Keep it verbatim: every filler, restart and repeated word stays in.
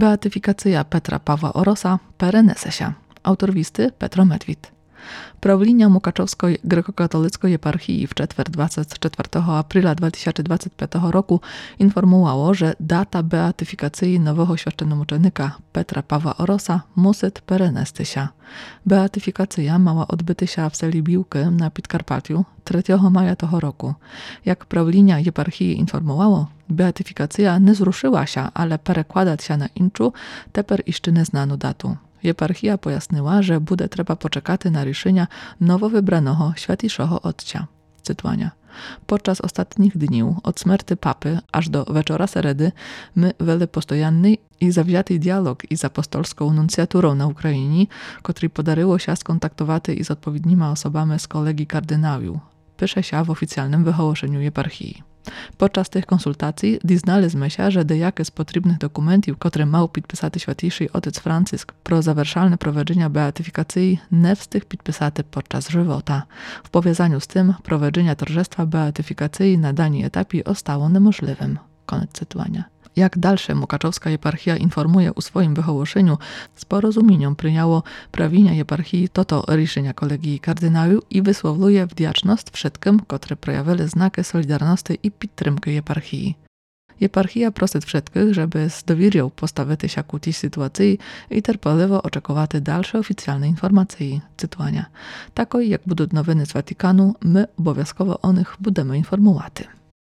Beatyfikacja Petra Pawła Orosa perenesesia. Autor listy Petro Medwid. Prawlinia Mukaczowskiej Grekokatolickiej Eparchii w czwartek dwudziestego czwartego aprila dwa tysiące dwudziestego piątego roku informowało, że data beatyfikacji nowego święcenomuczenika Petra Pawła Orosa muset perenestysia. Beatyfikacja mała odbyty się w seli Biłki na Podkarpaciu trzeciego maja tego roku. Jak prawlinia Eparchii informowało, beatyfikacja nie zruszyła się, ale perekładać się na inczu teper jeszcze nieznaną datu. Eparchia pojasniła, że bude trzeba poczekać na ryszenia nowo wybranego świętszego Otcia. Cytowania. Podczas ostatnich dni, od śmierci papy aż do wieczora seredy, my weli postojanny i zawziaty dialog i z apostolską nuncjaturą na Ukrainie, który podaryło się skontaktować i z odpowiednimi osobami z kolegi kardynałów. Pisze się w oficjalnym wyhołoszeniu Eparchii. Podczas tych konsultacji diznaliśmy się, że dejake z potrzebnych dokumentów, które mał podpisać świętejszy ojciec Franciszek pro zawerszalne prowadzenia beatyfikacji, nie wstych podpisać podczas żywota. W powiązaniu z tym prowadzenia торжества beatyfikacji na danej etapie ostało niemożliwym. Koniec cytowania. Jak dalsze Mukaczowska Eparchia informuje u swoim wyhołoszeniu, z porozumieniem przyjęło prawienia Eparchii toto ryszenia kolegii kardynałów i wysłowluje wdzięczność wszystkim, które przejawili znaki solidarności i podtrzymki Eparchii. Eparchia prosi wszystkich, żeby z dowierją postawić się ku tej sytuacji i terpeliwo oczekiwać dalsze oficjalne informacje. Cytowania. Takiej jak będą nowiny z Watykanu, my obowiązkowo o nich będziemy informować.